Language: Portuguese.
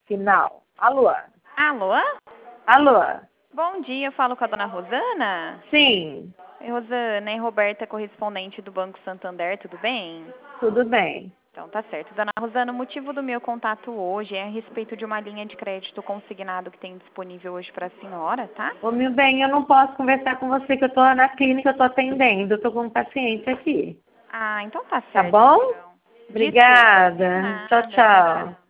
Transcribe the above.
final. Alô? Alô? Alô? Bom dia, eu falo com a dona Rosana? Sim, Oi, Rosana, é Roberta, correspondente do Banco Santander, tudo bem? tudo bem. Então tá certo. Dona Rosana, o motivo do meu contato hoje é a respeito de uma linha de crédito consignado que tem disponível hoje para a senhora, tá? Ô, meu bem, eu não posso conversar com você que eu tô na clínica, eu tô atendendo, eu tô com um paciente aqui. Ah, então tá Tá certo, bom? então. Desculpa. Obrigada. Nada, Tchau, tchau, tchau. tchau.